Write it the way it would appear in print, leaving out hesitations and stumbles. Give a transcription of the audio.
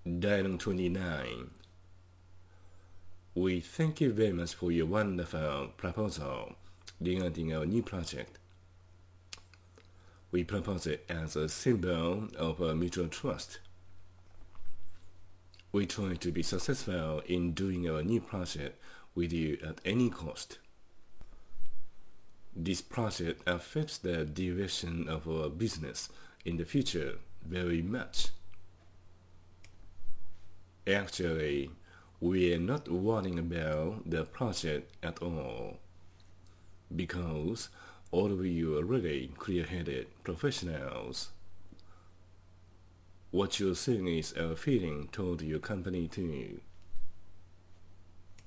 Dialogue 29. We thank you very much for your wonderful proposal regarding our new project. We propose it as a symbol of mutual trust. We try to be successful in doing our new project with you at any cost. This project affects the direction of our business in the future very much. Actually, we are not worrying about the project at all, because all of you are really clear-headed professionals. What you're saying is our feeling toward your company too.